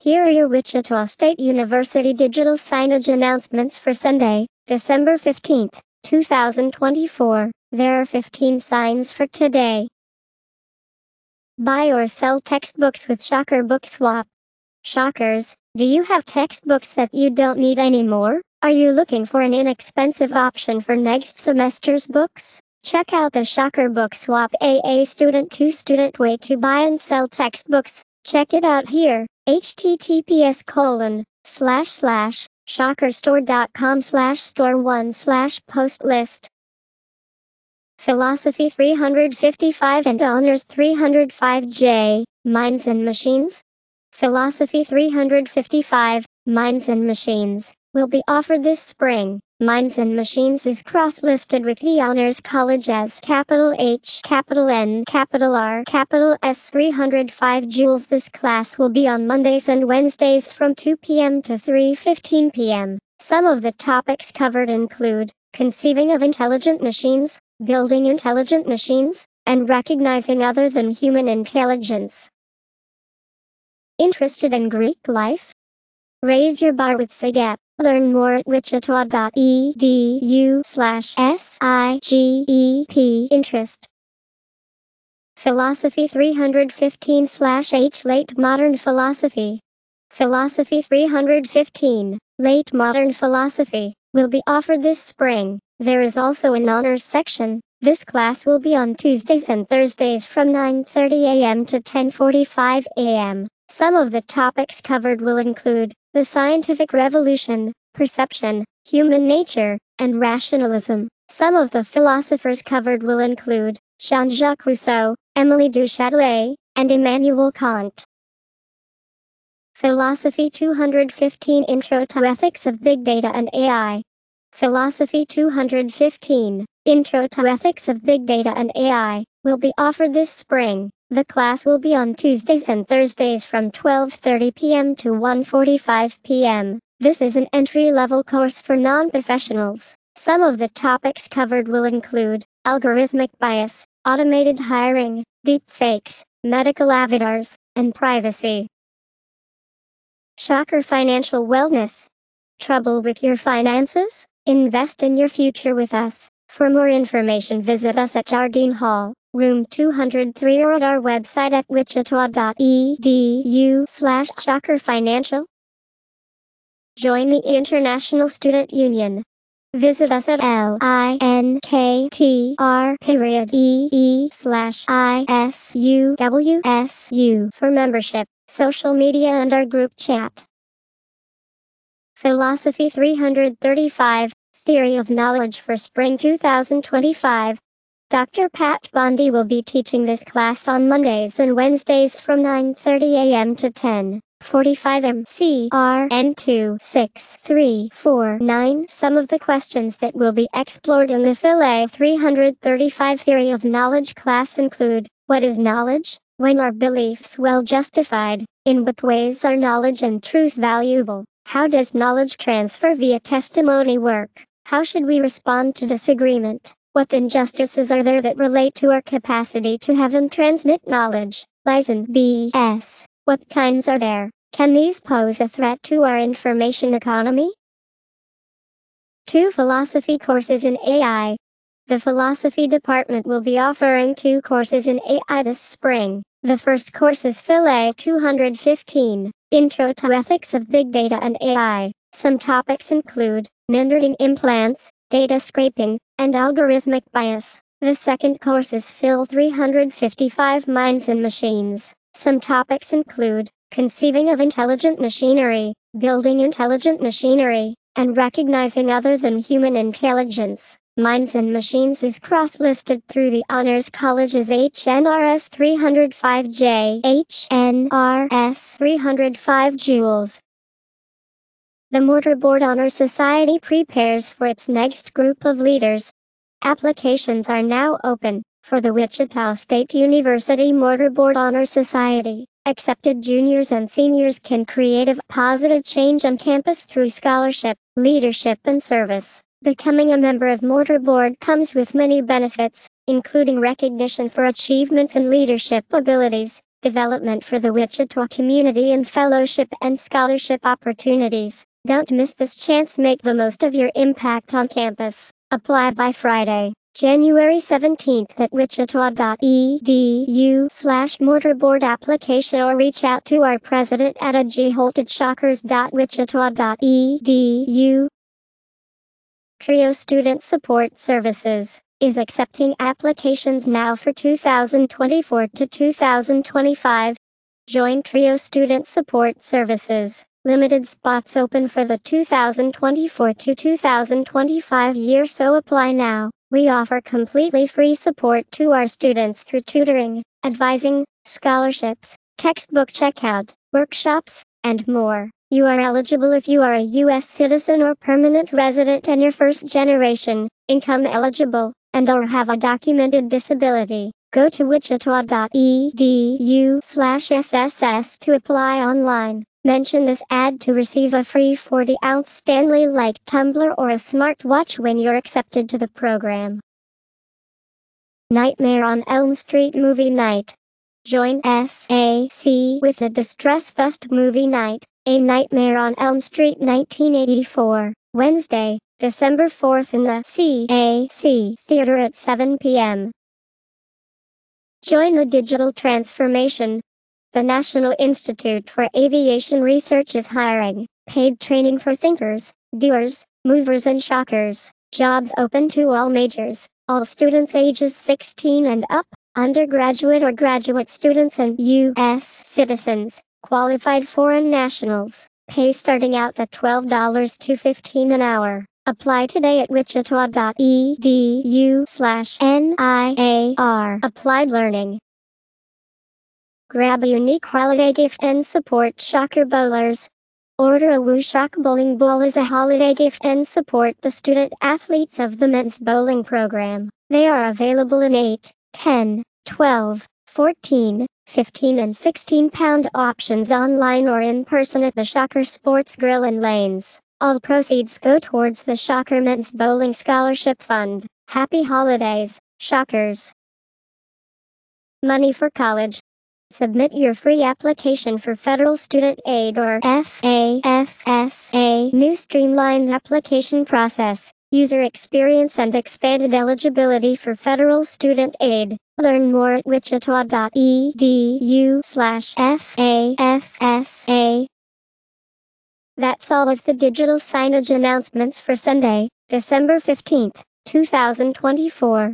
Here are your Wichita State University digital signage announcements for Sunday, December 15th, 2024. There are 15 signs for today. Buy or sell textbooks with Shocker Book Swap. Shockers, do you have textbooks that you don't need anymore? Are you looking for an inexpensive option for next semester's books? Check out the Shocker Book Swap, a student-to-student way to buy and sell textbooks. Check it out here. https://shockerstore.com/store1/post list. Philosophy 355 and Honors 305J, Minds and Machines. Philosophy 355, Minds and Machines, will be offered this spring. Minds and Machines is cross-listed with the Honors College as capital H, capital N, capital R, capital S 305 Joules. This class will be on Mondays and Wednesdays from 2 p.m. to 3:15 p.m. Some of the topics covered include conceiving of intelligent machines, building intelligent machines, and recognizing other than human intelligence. Interested in Greek life? Raise your bar with SIGEP. Learn more at wichita.edu/SIGEP. Interest. Philosophy 315/H Late Modern Philosophy. Philosophy 315, Late Modern Philosophy, will be offered this spring. There is also an honors section. This class will be on Tuesdays and Thursdays from 9:30 a.m. to 10:45 a.m. Some of the topics covered will include the scientific revolution, perception, human nature, and rationalism. Some of the philosophers covered will include Jean-Jacques Rousseau, Émile du Châtelet, and Immanuel Kant. Philosophy 215 Intro to Ethics of Big Data and AI. Philosophy 215, Intro to Ethics of Big Data and AI, will be offered this spring. The class will be on Tuesdays and Thursdays from 12:30 p.m. to 1:45 p.m. This is an entry-level course for non-professionals. Some of the topics covered will include algorithmic bias, automated hiring, deepfakes, medical avatars, and privacy. Shocker Financial Wellness. Trouble with your finances? Invest in your future with us. For more information, visit us at Jardine Hall, room 203, or at our website at wichita.edu/shockerfinancial. Join the International Student Union. Visit us at linktr.ee/ISUWSU for membership, social media, and our group chat. Philosophy 335, Theory of Knowledge for Spring 2025. Dr. Pat Bondi will be teaching this class on Mondays and Wednesdays from 9:30 a.m. to 10:45 m. CRN 26349. Some of the questions that will be explored in the Phil 335 Theory of Knowledge class include: what is knowledge? When are beliefs well justified? In what ways are knowledge and truth valuable? How does knowledge transfer via testimony work? How should we respond to disagreement? What injustices are there that relate to our capacity to have and transmit knowledge? Lies and BS. What kinds are there? Can these pose a threat to our information economy? 2 philosophy courses in AI. The philosophy department will be offering 2 courses in AI this spring. The first course is Phil 215, Intro to Ethics of Big Data and AI. Some topics include Mindering implants, data scraping, and algorithmic bias. The second course is Phil 355 Minds and Machines. Some topics include conceiving of intelligent machinery, building intelligent machinery, and recognizing other than human intelligence. Minds and Machines is cross-listed through the Honors College's HNRS 305J, HNRS 305 Joules. The Mortarboard Honor Society prepares for its next group of leaders. Applications are now open for the Wichita State University Mortarboard Honor Society. Accepted juniors and seniors can create a positive change on campus through scholarship, leadership, and service. Becoming a member of Mortarboard comes with many benefits, including recognition for achievements and leadership abilities, development for the Wichita community and fellowship and scholarship opportunities. Don't miss this chance. Make the most of your impact on campus. Apply by Friday, January 17th at wichita.edu/mortarboard application or reach out to our president at agholt@shockers.wichita.edu. Trio Student Support Services is accepting applications now for 2024 to 2025. Join Trio Student Support Services. Limited spots open for the 2024 to 2025 year, so apply now. We offer completely free support to our students through tutoring, advising, scholarships, textbook checkout, workshops, and more. You are eligible if you are a U.S. citizen or permanent resident and you're first generation, income eligible, and/or have a documented disability. Go to wichita.edu/SSS to apply online. Mention this ad to receive a free 40-ounce Stanley Light tumbler or a smartwatch when you're accepted to the program. Nightmare on Elm Street Movie Night. Join SAC with the Distress Fest Movie Night, A Nightmare on Elm Street 1984, Wednesday, December 4th in the CAC Theater at 7 p.m. Join the digital transformation. The National Institute for Aviation Research is hiring paid training for thinkers, doers, movers and shockers. Jobs open to all majors, all students ages 16 and up, undergraduate or graduate students and U.S. citizens, qualified foreign nationals. Pay starting out at $12 to $15 an hour. Apply today at wichita.edu/NIAR. Applied Learning. Grab a unique holiday gift and support Shocker Bowlers. Order a WooShock Bowling Ball as a holiday gift and support the student athletes of the men's bowling program. They are available in 8, 10, 12, 14, 15 and 16-pound options online or in person at the Shocker Sports Grill in Lanes. All proceeds go towards the Shocker Men's Bowling Scholarship Fund. Happy holidays, Shockers. Money for college. Submit your free application for Federal Student Aid or FAFSA. New streamlined application process, user experience and expanded eligibility for Federal Student Aid. Learn more at wichita.edu/FAFSA. That's all of the digital signage announcements for Sunday, December 15th, 2024.